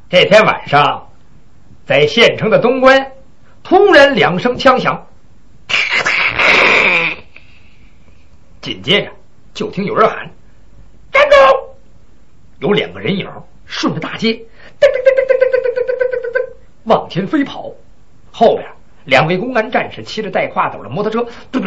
这天晚上，在县城的东关，突然2声枪响，紧接着就听有人喊：“站住！”有2个人影顺着大街噔噔噔噔噔噔噔噔噔噔噔往前飞跑，后边2位公安战士骑着带挎斗的摩托车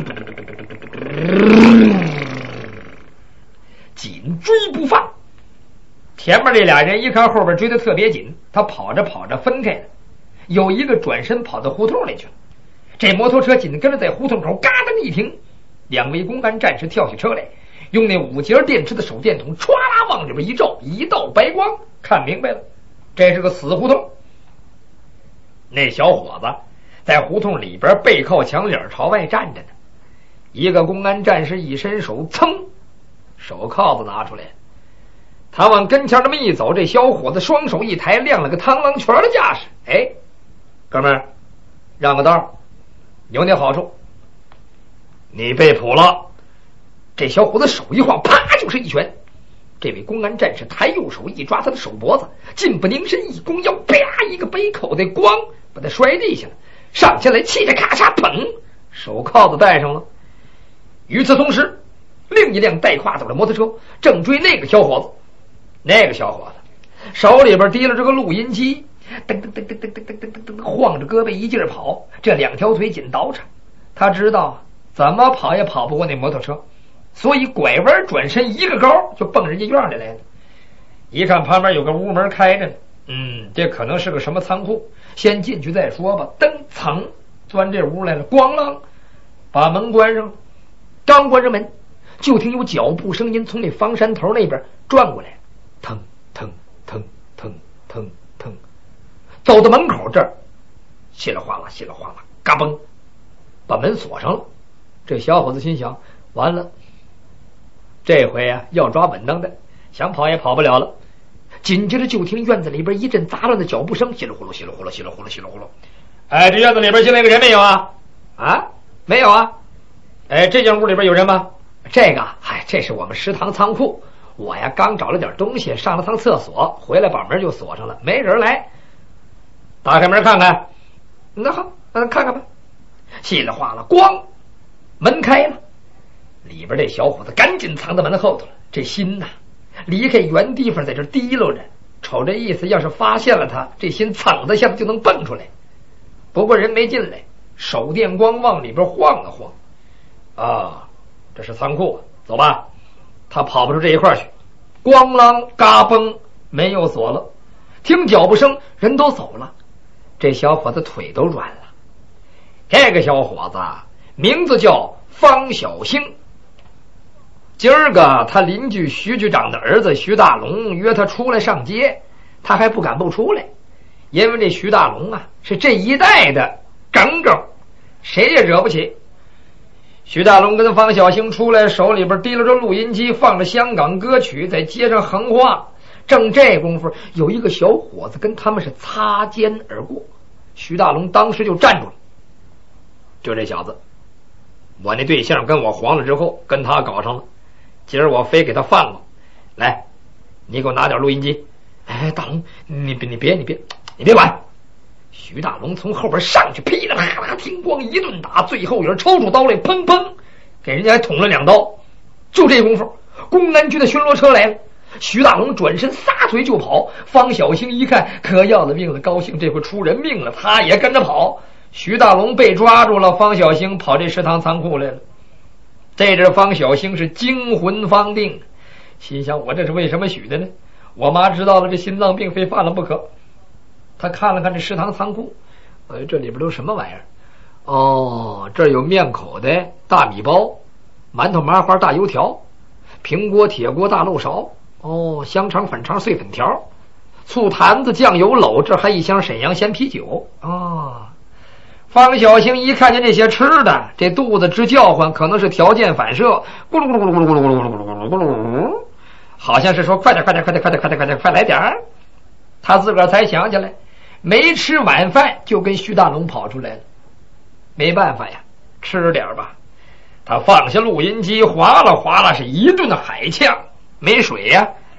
紧追不放。前面这俩人一看后边追得特别紧，他跑着跑着分开了，有一个转身跑到胡同里去了。这摩托车紧跟着在胡同口嘎噔一停，2位公安战士跳起车来，用那5节电池的手电筒唰啦往里边一照，一道白光，看明白了，这是个死胡同。那小伙子在胡同里边背靠墙脸朝外站着呢，一个公安战士一伸手，噌，手铐子拿出来，他往跟前这么一走，这小伙子双手一抬，亮了个螳螂拳的架势。哎，哥们儿，让个道，有你好处，你被捕了。这小伙子手一晃，啪就是一拳。这位公安战士抬右手一抓他的手脖子，进不凝身一弓腰，啪一个背口袋，咣把他摔地下了。上前来，气着咔嚓，砰，手铐子戴上了。与此同时，另一辆带挎斗的摩托车正追那个小伙子。那个小伙子手里边提了这个录音机，噔噔噔噔噔噔噔噔噔，晃着胳膊一劲儿跑，这2条腿紧倒饬。他知道怎么跑也跑不过那摩托车，所以拐弯转身一个高就蹦人家院里来了。一看旁边有个屋门开着呢，这可能是个什么仓库，先进去再说吧。噔噌钻这屋来了，咣啷把门关上了。刚关上门，就听有脚步声音从那房山头那边转过来，腾腾腾腾腾腾，走到门口这儿，稀里哗啦稀里哗啦，嘎嘣把门锁上了。这小伙子心想，完了，这回啊要抓稳当的，想跑也跑不了了。紧接着就听院子里边一阵杂乱的脚步声，稀里呼噜稀里呼噜稀里呼噜稀里呼噜。哎，这院子里边进来个人没有啊？啊，没有啊。哎，这间屋里边有人吗？这个，嗨，这是我们食堂仓库。我呀刚找了点东西，上了趟厕所，回来把门就锁上了，没人来。打开门看看。那好，看看吧。稀里哗啦，咣，门开了。里边这小伙子赶紧藏在门后头了，这心呐，离开原地方在这提溜着，瞅这意思，要是发现了他，这心噌的一下子就能蹦出来。不过人没进来，手电光往里边晃了晃。啊，这是仓库，走吧。他跑不出这一块去，咣啷嘎嘣，门又锁了。听脚步声，人都走了，这小伙子腿都软了。这个小伙子名字叫方小兴，今儿个他邻居徐局长的儿子徐大龙约他出来上街，他还不敢不出来，因为这徐大龙啊是这一代的耿耿，谁也惹不起。徐大龙跟方小兴出来，手里边提了着录音机，放着香港歌曲，在街上横晃。正这功夫，有一个小伙子跟他们是擦肩而过，徐大龙当时就站住了。就这小子，我那对象跟我黄了之后，跟他搞上了，今儿我非给他放了。来，你给我拿点录音机。哎，大龙，你别管。徐大龙从后边上去，噼里啪啦，听光一顿打，最后人抽出刀来，砰砰，给人家还捅了2刀。就这功夫，公安局的巡逻车来了，徐大龙转身撒腿就跑。方小兴一看，可要了命了，高兴这回出人命了，他也跟着跑。徐大龙被抓住了，方小兴跑这食堂仓库来了。这阵方小兴是惊魂方定，心想我这是为什么许的呢？我妈知道了，这心脏病非犯了不可。他看了看这食堂仓库，这里边都什么玩意儿？哦，这有面口的大米包，馒头麻花大油条，平锅铁锅大漏勺，哦，香肠粉肠碎粉条，醋坛子酱油篓，这还一箱沈阳鲜啤酒啊。方小兴一看见这些吃的，这肚子直叫唤，可能是条件反射，咕噜咕噜咕噜咕噜咕噜咕噜咕噜咕噜，好像是说快点快来点儿。他自个儿才想起来，没吃晚饭就跟徐大龙跑出来了。没办法呀，吃点吧。他放下录音机，哗啦哗啦是一顿海呛，没水呀，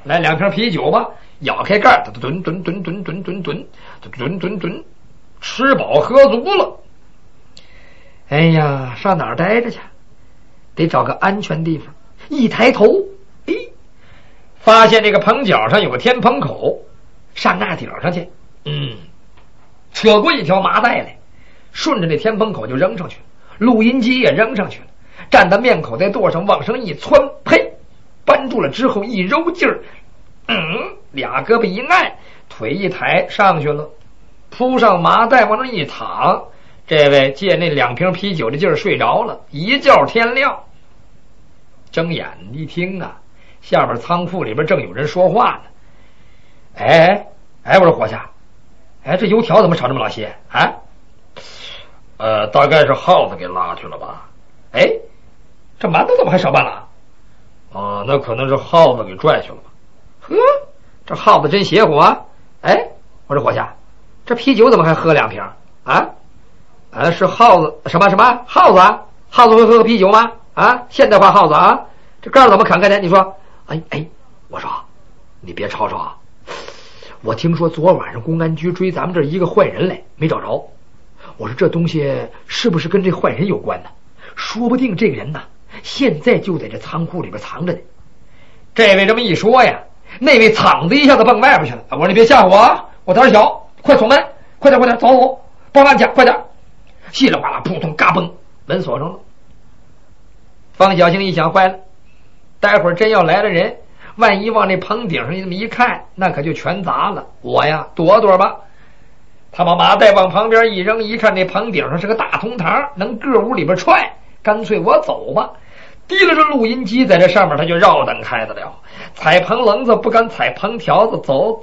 来2瓶啤酒吧，咬开盖，吨吨吨吨吨吨吨吨吨吨，吃饱喝足了。哎呀，上哪儿待着去？得找个安全地方。一抬头，哎，发现这个棚角上有个天棚口，上那顶上去。扯过一条麻袋来，顺着那天棚口就扔上去了，录音机也扔上去了，站在面口袋垛上往上一窜，呸，扳住了之后一揉劲儿，俩胳膊一按，腿一抬上去了，铺上麻袋往那一躺，这位借那2瓶啤酒的劲儿睡着了，一觉天亮。睁眼一听啊，下边仓库里边正有人说话呢。哎，我说伙计，这油条怎么少这么老些啊？大概是耗子给拉去了吧。这馒头怎么还少半了？那可能是耗子给拽去了吧。呵，这耗子真邪乎啊！我说伙计，这啤酒怎么还喝2瓶啊？是耗子什么耗子啊？耗子会喝啤酒吗？现代化耗子啊！这盖怎么砍开的？你说？我说你别吵吵，我听说昨晚上公安局追咱们这一个坏人来，没找着。我说这东西是不是跟这坏人有关呢？说不定这个人呢，现在就在这仓库里边藏着呢。这位这么一说呀，那位嗓子一下子蹦外边去了。我说你别吓唬我啊，我胆小，快锁门，快点，走，报案去，快点！稀里哗啦，扑通，嘎嘣，门锁上了。方小星一想，坏了，待会儿真要来了人，万一往这棚顶上这么一看，那可就全砸了。我呀，躲躲吧。他把麻袋往旁边一扔，一看那棚顶上是个大通堂，能个屋里边踹，干脆我走吧。提了这录音机在这上面，他就绕灯开得了，踩棚棱子不敢踩棚条子，走，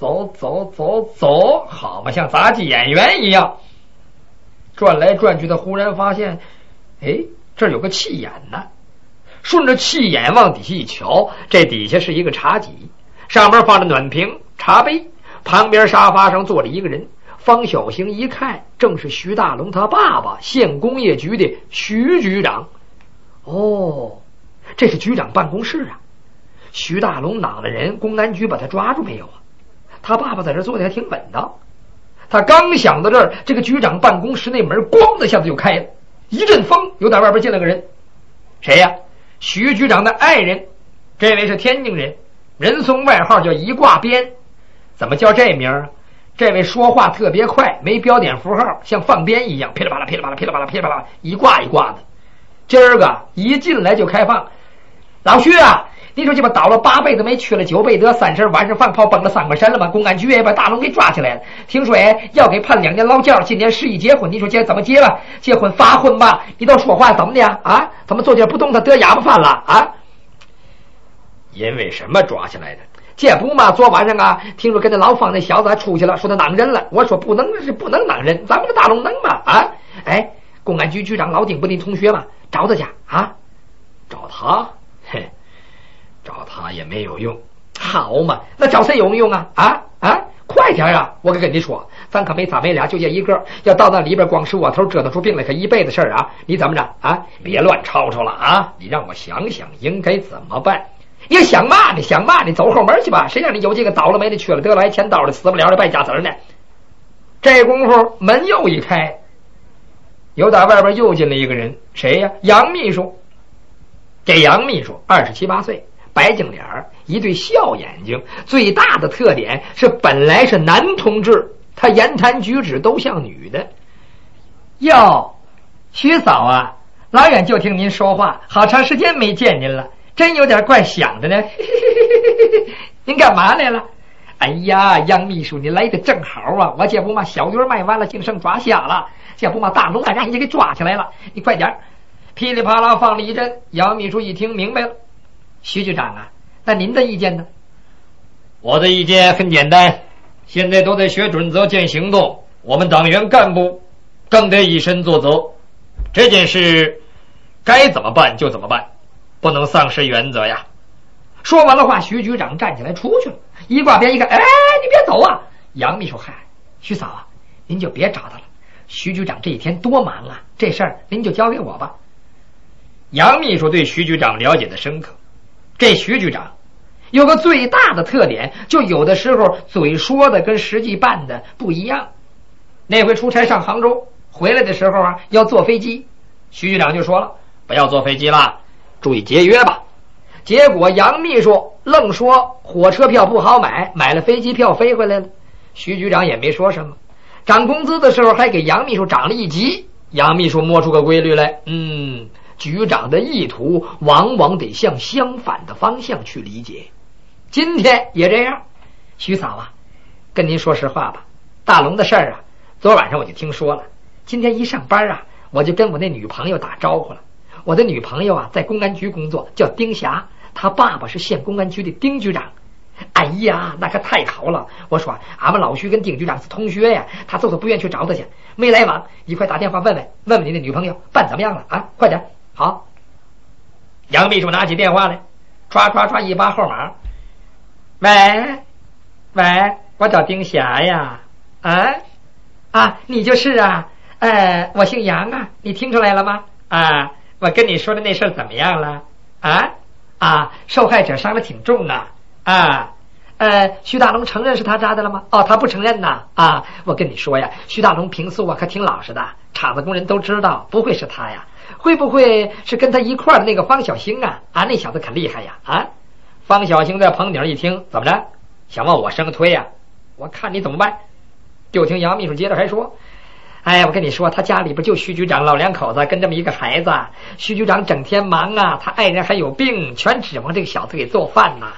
好嘛，像杂技演员一样转来转去。他忽然发现，这儿有个气眼呢。顺着气眼往底下一瞧，这底下是一个茶几，上面放着暖瓶、茶杯，旁边沙发上坐着一个人。方小星一看，正是徐大龙他爸爸，县工业局的徐局长。这是局长办公室啊。徐大龙哪的人，公安局把他抓住没有啊？他爸爸在这坐的还挺稳当。他刚想到这儿，这个局长办公室那门咣的一下子就开了，一阵风，有点外边进来个人。谁呀？徐局长的爱人，这位是天津人，人送外号叫一挂鞭。怎么叫这名啊？这位说话特别快，没标点符号，像放鞭一样，噼里啪啦噼里啪啦噼里啪啦噼里啪啦，一挂一挂的。今儿个一进来就开放。老徐啊，你说这不倒了8辈子霉，去了9辈得，30晚上放炮崩了3块山了吗？公安局也把大龙给抓起来了，听说要给判2年劳教，今年11结婚，你说这怎么结吧？结婚发婚吧？你都说话怎么的啊？怎么坐这不动，他得哑巴饭了啊？因为什么抓起来的？这不嘛，昨晚上啊，听说跟那老方那小子还出去了，说他囊人了。我说不能囊人，咱们这大龙能吗？啊？公安局局长老丁不你同学吗？找他去啊！找他？找他也没有用。好嘛，那找谁有用啊？快点啊！我跟你说，咱可没仨没俩，就这一个，要到那里边光是窝头折腾出病来，可一辈子事儿啊！你怎么着啊？别乱吵吵了啊！你让我想想应该怎么办。你想嘛你走后门去吧，谁让你有这个倒了霉的去了得来钱到了死不了的败家子呢？这功夫门又一开，有打外边又进了一个人。谁呀？杨秘书。这杨秘书27、8岁，白净脸，一对笑眼睛，最大的特点是本来是男同志，他言谈举止都像女的。哟，徐嫂啊，老远就听您说话，好长时间没见您了，真有点怪想的呢。您干嘛来了？哎呀，杨秘书，你来的正好啊！我这不嘛小鱼卖完了，净剩抓虾了，这不嘛大龙让人家给抓起来了，你快点！噼里啪啦放了一阵，杨秘书一听明白了。徐局长啊，那您的意见呢？我的意见很简单，现在都得学准则见行动，我们党员干部更得以身作则，这件事该怎么办就怎么办，不能丧失原则呀。说完了话，徐局长站起来出去了。一挂鞭一看，你别走啊！杨秘书喊：“徐嫂啊，您就别找他了。徐局长这一天多忙啊，这事儿您就交给我吧。”杨秘书对徐局长了解的深刻，这徐局长有个最大的特点，就有的时候嘴说的跟实际办的不一样。那回出差上杭州回来的时候啊，要坐飞机，徐局长就说了，不要坐飞机了，注意节约吧。结果杨秘书愣说火车票不好买，买了飞机票飞回来了。徐局长也没说什么，涨工资的时候还给杨秘书涨了1级。杨秘书摸出个规律来，局长的意图往往得向相反的方向去理解。今天也这样。徐嫂啊，跟您说实话吧，大龙的事儿啊，昨晚上我就听说了。今天一上班啊，我就跟我那女朋友打招呼了。我的女朋友啊，在公安局工作，叫丁霞，她爸爸是县公安局的丁局长。哎呀，那可太好了！我说俺们老徐跟丁局长是同学呀，他就是不愿去找他去，没来往，你快打电话问问你的女朋友办怎么样了啊？快点！好。杨秘书拿起电话来，唰唰唰一扒号码。喂，我找丁霞呀。你就是啊？我姓杨啊，你听出来了吗？我跟你说的那事儿怎么样了？受害者伤得挺重啊。徐大龙承认是他扎的了吗？他不承认呐。我跟你说呀，徐大龙平素啊可挺老实的，厂子工人都知道，不会是他呀。会不会是跟他一块的那个方小星啊？那小子可厉害呀！方小星在棚顶一听，怎么着？想往我身上推呀？我看你怎么办？就听杨秘书接着还说，我跟你说，他家里边就徐局长老两口子跟这么一个孩子，徐局长整天忙啊，他爱人还有病，全指望这个小子给做饭呐。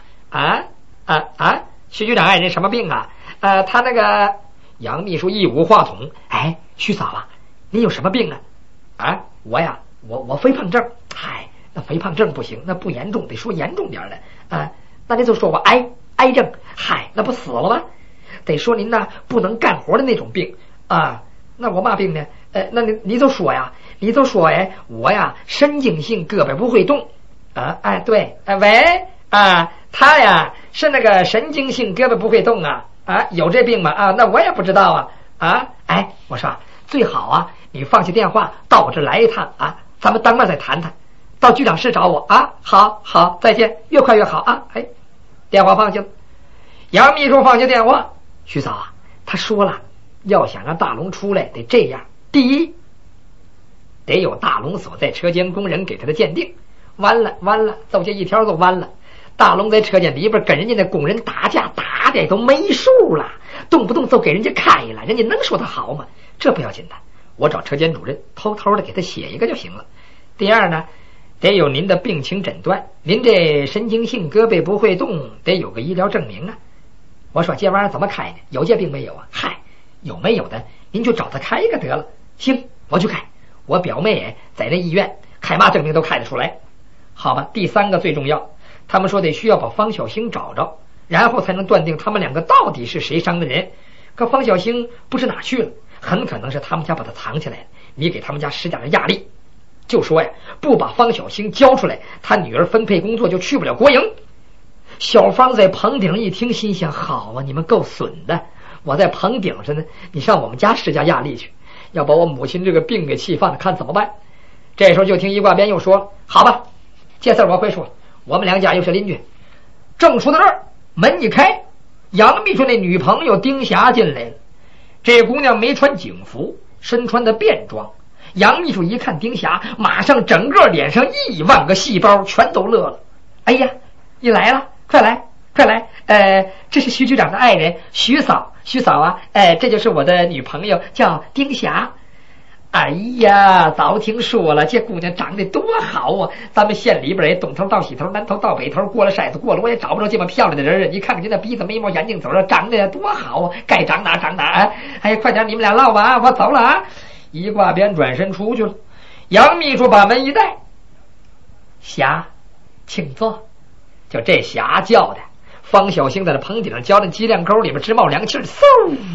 徐局长爱人什么病啊？他那个杨秘书一捂话筒，徐嫂啊，你有什么病啊？我肥胖症。那肥胖症不行，那不严重，得说严重点的。那您就说我癌症。那不死了吗？得说您呢不能干活的那种病啊。那我嘛病呢？那你就说呀，我呀神经性胳膊不会动。对，喂，他呀是那个神经性胳膊不会动啊。有这病吗？那我也不知道啊。我说最好啊，你放下电话到我这来一趟啊，咱们当面再谈谈。到局长室找我啊。好，再见，越快越好啊。电话放下了。杨秘书放下电话，徐嫂啊，他说了，要想让大龙出来得这样，第一得有大龙所在车间工人给他的鉴定。完了，走下一条就完了。大龙在车间里边跟人家那工人打架，打的都没数了，动不动就给人家开了，人家能说他好吗？这不要紧的，我找车间主任偷偷的给他写一个就行了。第二呢，得有您的病情诊断，您这神经性胳膊不会动，得有个医疗证明啊。我说这玩意儿怎么开呢？有这病没有啊？有没有的您就找他开一个得了。行，我去开，我表妹在那医院开嘛证明都开得出来。好吧，第三个最重要，他们说得需要把方小星找着，然后才能断定他们两个到底是谁伤的人。可方小星不知哪去了，很可能是他们家把他藏起来了。你给他们家施加点压力，就说呀，不把方小星交出来，他女儿分配工作就去不了国营。小芳在棚顶一听，心想，好啊，你们够损的，我在棚顶上呢，你上我们家施加压力去，要把我母亲这个病给气犯了，看怎么办。这时候就听一挂边又说了，好吧，这事儿我会说，我们两家又是邻居。正说到这儿，门一开，杨秘书那女朋友丁霞进来了。这姑娘没穿警服，身穿的便装。杨秘书一看丁霞，马上整个脸上10000个细胞全都乐了。哎呀，你来了，快来，这是徐局长的爱人徐嫂啊，这就是我的女朋友，叫丁霞。哎呀，早听说了，这姑娘长得多好啊！咱们县里边也东头到西头，南头到北头，过了筛子过了，我也找不着这么漂亮的人。你看看你那鼻子眉毛眼睛嘴儿，长得多好啊！该长哪长哪。快点，你们俩唠吧，我走了啊！一挂边转身出去了。杨秘书把门一带，霞，请坐。就这霞叫的，方小星在那棚顶上浇那鸡亮沟里边直冒凉气儿。嗖！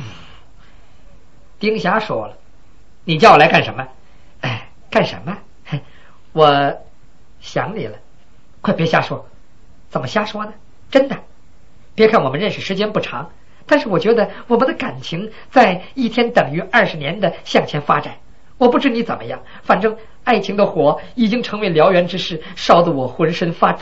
丁霞说了，你叫我来干什么？干什么？我想你了。快别瞎说。怎么瞎说呢？真的。别看我们认识时间不长，但是我觉得我们的感情在1天等于20年的向前发展。我不知你怎么样，反正爱情的火已经成为燎原之势，烧得我浑身发皱。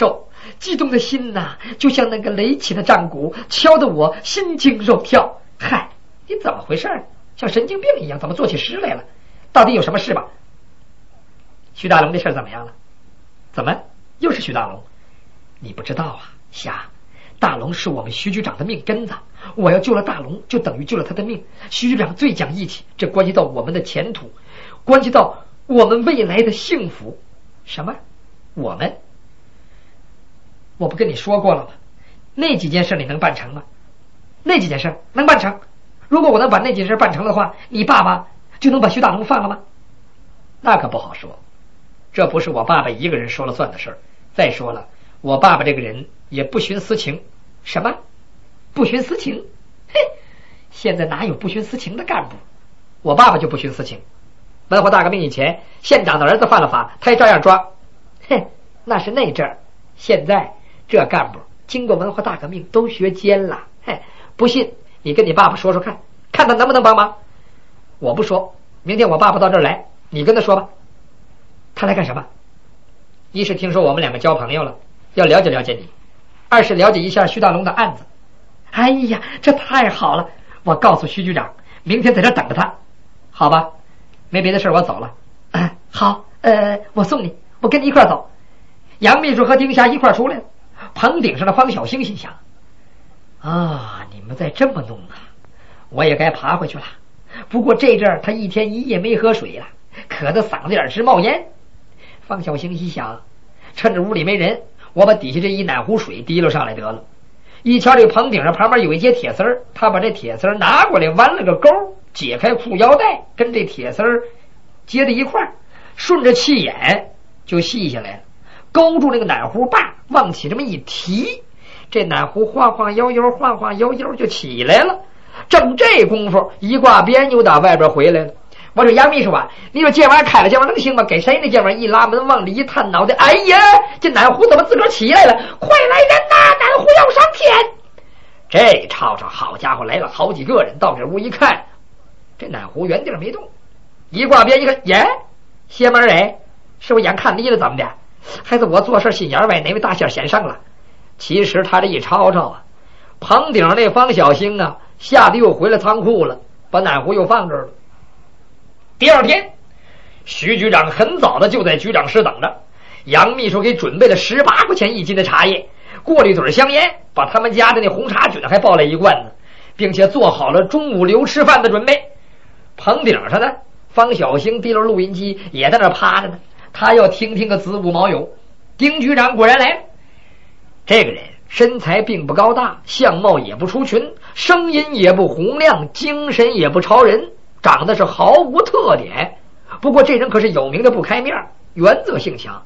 激动的心呐，就像那个擂起的战鼓，敲得我心惊肉跳。嗨，你怎么回事？像神经病一样，怎么做起诗来了？到底有什么事吧？徐大龙这事怎么样了？怎么又是徐大龙？你不知道啊，霞，大龙是我们徐局长的命根子，我要救了大龙，就等于救了他的命。徐局长最讲义气，这关系到我们的前途，关系到我们未来的幸福。什么？我们？我不跟你说过了吗？那几件事你能办成吗？那几件事能办成。如果我能把那件事办成的话，你爸爸就能把徐大龙放了吗？那可不好说，这不是我爸爸一个人说了算的事儿。再说了，我爸爸这个人也不徇私情。什么？不徇私情？嘿，现在哪有不徇私情的干部？我爸爸就不徇私情。文化大革命以前，县长的儿子犯了法，他也照样抓。嘿，那是那阵儿。现在这干部经过文化大革命都学奸了。嘿，不信你跟你爸爸说说看，看他能不能帮忙。我不说，明天我爸爸到这儿来，你跟他说吧。他来干什么？一是听说我们两个交朋友了，要了解了解你；二是了解一下徐大龙的案子。哎呀，这太好了！我告诉徐局长，明天在这等着他，好吧？没别的事，我走了。好，我送你，我跟你一块走。杨秘书和丁霞一块出来了。棚顶上的方小星心想：啊，你们再这么弄啊，我也该爬回去了。不过这阵儿他一天一夜没喝水了，渴得嗓子眼直冒烟。方小星一想，趁着屋里没人，我把底下这一奶壶水提溜上来得了。一瞧这棚顶上旁边有一节铁丝儿，他把这铁丝儿拿过来弯了个钩，解开裤腰带，跟这铁丝儿接在一块儿，顺着气眼就系下来了，勾住那个奶壶把，往起这么一提，这奶壶晃晃悠悠晃晃悠悠就起来了。正这功夫，一挂鞭又打外边回来了。我说杨秘书啊，你说这玩意儿开了，这玩意儿能行吗？给谁呢？这玩意儿一拉门往里一探脑袋，哎呀，这奶壶怎么自个儿起来了？快来人呐，奶壶要上天！这吵吵，好家伙，来了好几个人，到这屋一看，这奶壶原地没动。一挂鞭一看，耶，邪门哎，是我眼看腻了怎么的？还是我做事心眼歪，哪位大仙显上了？其实他这一吵吵啊，棚顶那方小星啊，吓得又回了仓库了，把奶壶又放这儿了。第二天，徐局长很早的就在局长室等着。杨秘书给准备了18块钱1斤的茶叶，过了一嘴香烟，把他们家的那红茶菌还抱来一罐子，并且做好了中午留吃饭的准备。棚顶上呢，方小星提着录音机也在那趴着呢，他要听听个子午卯酉。丁局长果然来了，这个人身材并不高大，相貌也不出群，声音也不洪亮，精神也不超人，长得是毫无特点。不过这人可是有名的不开面，原则性强。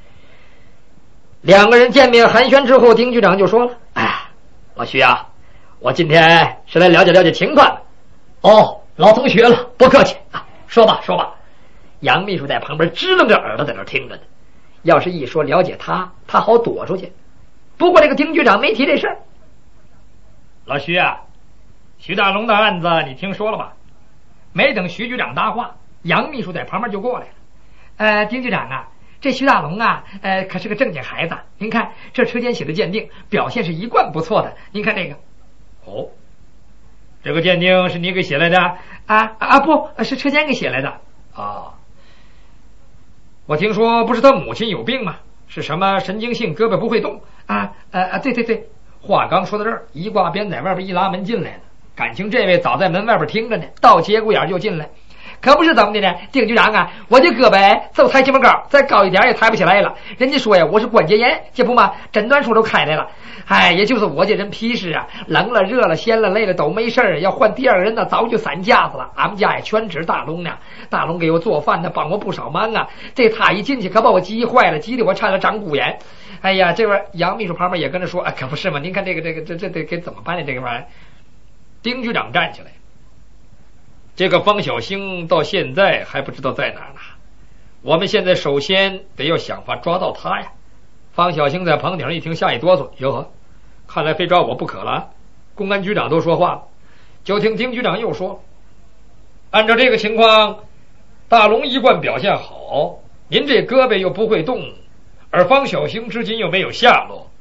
两个人见面寒暄之后，丁局长就说了：老徐啊，我今天是来了解了解情况的。哦，老同学了，不客气啊，说吧说吧。杨秘书在旁边支棱着耳朵在那听着呢，要是一说了解他好躲出去。不过这个丁局长没提这事儿。 老徐啊，徐大龙的案子你听说了吧？没等徐局长搭话，杨秘书在旁边就过来了。丁局长啊，这徐大龙啊，可是个正经孩子。您看这车间写的鉴定表现是一贯不错的。您看这个。哦，这个鉴定是你给写来的？不是车间给写来的。啊，我听说不是他母亲有病吗？是什么神经性胳膊不会动对。话刚说到这儿，一挂鞭在外边一拉门进来了。感情这位早在门外边听着呢，到节骨眼就进来。可不是怎么的呢，丁局长啊，我的胳膊就抬这么高，再高一点也抬不起来了。人家说呀，我是关节炎，这不嘛，诊断书都开来了。也就是我这人皮实啊，冷了热了鲜了累了都没事儿，要换第二个人呢早就散架子了。俺们家也全指大龙呢，大龙给我做饭呢，帮我不少忙啊。这他一进去可把我急坏了，急得我差点长骨眼。哎呀，这玩意杨秘书旁边也跟着说，可不是嘛，您看这得给怎么办呢？这个玩意儿。丁局长站起来，这个方小星到现在还不知道在哪儿呢。我们现在首先得要想法抓到他呀。方小星在棚顶上一听，吓一哆嗦，哟呵，看来非抓我不可了。公安局长都说话了，就听丁局长又说，按照这个情况，大龙一贯表现好，您这胳膊又不会动，而方小星至今又没有下落，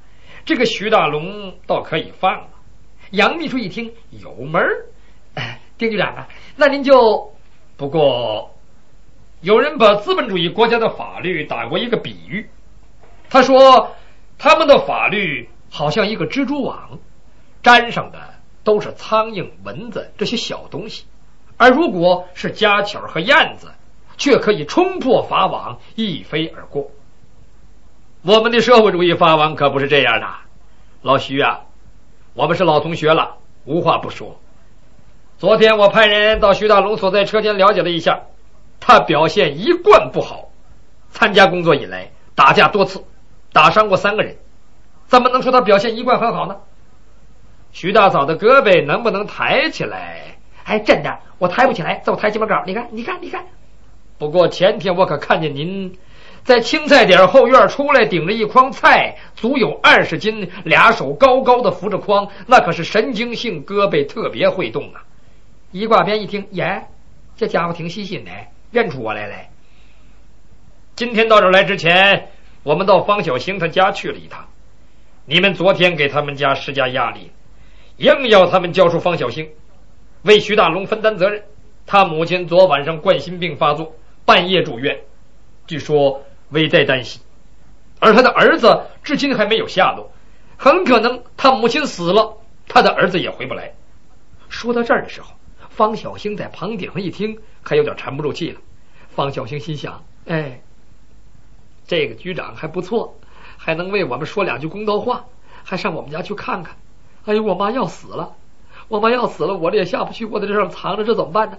这个徐大龙倒可以放了。 杨秘书一听有门儿，丁局长啊，那您就不过有人把资本主义国家的法律打过一个比喻，他说他们的法律好像一个蜘蛛网，粘上的都是苍蝇、蚊子这些小东西，而如果是家雀和燕子，却可以冲破法网一飞而过。我们的社会主义法网可不是这样的，老徐啊，我们是老同学了，无话不说。昨天我派人到徐大龙所在车间了解了一下，他表现一贯不好，参加工作以来打架多次，打伤过3个人，怎么能说他表现一贯很好呢？徐大嫂的胳膊能不能抬起来？ 真的我抬不起来，走抬鸡巴高，你看。 不过前天我可看见您在青菜点后院出来，顶着一筐菜，足有20斤，俩手高高的扶着筐，那可是神经性胳膊特别会动啊。 一挂边一听，这家伙挺细心的，认出我来了。 今天到这儿来之前，我们到方小星他家去了一趟，你们昨天给他们家施加压力，硬要他们交出方小星，为徐大龙分担责任。他母亲昨晚上冠心病发作，半夜住院，据说危在旦夕，而他的儿子至今还没有下落，很可能他母亲死了，他的儿子也回不来。 说到这儿的时候，方小星在棚顶上一听，可有点沉不住气了。方小星心想，这个局长还不错，还能为我们说2句公道话，还上我们家去看看。我妈要死了，我这也下不去，我在这上藏着，这怎么办呢？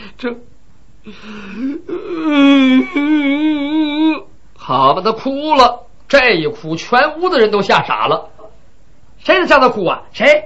好吧，他哭了，这一哭全屋的人都吓傻了。 谁让他哭啊？谁？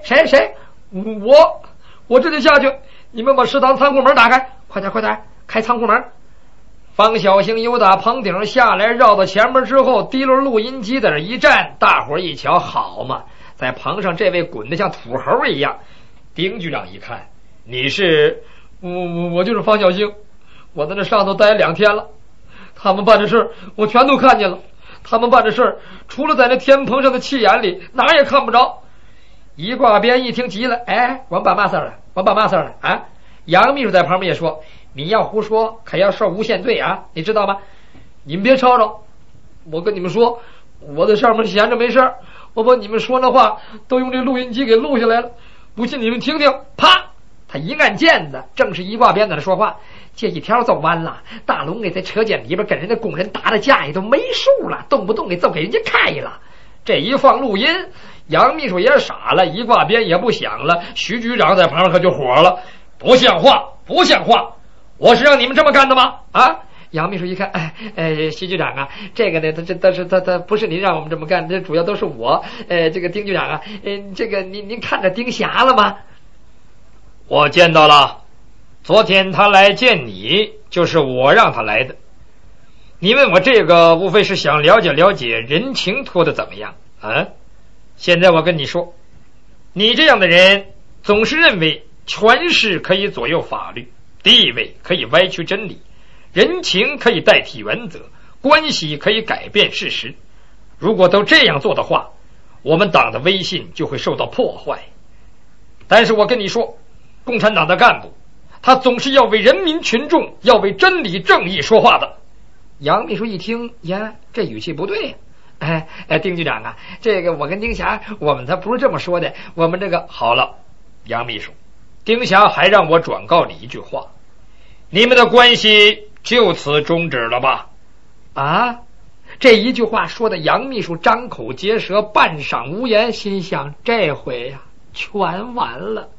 我这就下去，你们把食堂仓库门打开，快点开仓库门。 方小星由打棚顶上下来，绕到前门之后，提溜录音机在那一站，大伙儿一瞧，好嘛，在棚上这位滚得像土猴一样。丁局长一看，你是？ 我就是方小星，我在那上头待2天了，他们办的事我全都看见了，他们办的事除了在那天棚上的气眼里，哪也看不着。 一挂边一听急了，我办嘛事了啊？杨秘书在旁边也说，你要胡说可要受诬陷罪啊，你知道吗？ 你们别吵吵，我跟你们说，我在上面闲着没事，我把你们说那话都用这录音机给录下来了，不信你们听听。 啪，他一按键子，正是一挂边在那说话。这一条走完了，大龙给在车间里边跟人家工人打的架也都没数了，动不动给就给人家开了。这一放录音，杨秘书也傻了，一挂边也不响了。徐局长在旁边可就火了，不像话！我是让你们这么干的吗？啊！ 杨秘书一看，徐局长啊，这个呢，他不是您让我们这么干，这主要都是我。这个丁局长啊，这个您看着丁霞了吗？ 我见到了，昨天他来见你，就是我让他来的。你问我这个，无非是想了解了解人情拖得怎么样啊？现在我跟你说，你这样的人总是认为权势可以左右法律，地位可以歪曲真理，人情可以代替原则，关系可以改变事实。如果都这样做的话，我们党的威信就会受到破坏。但是我跟你说，共产党的干部他总是要为人民群众，要为真理正义说话的。 杨秘书一听，这语气不对呀。丁局长啊，这个我跟丁霞，我们他不是这么说的，我们这个好了。杨秘书，丁霞还让我转告你一句话，你们的关系就此终止了吧？ 啊！这一句话说的杨秘书张口结舌，半晌无言，心想这回呀，全完了。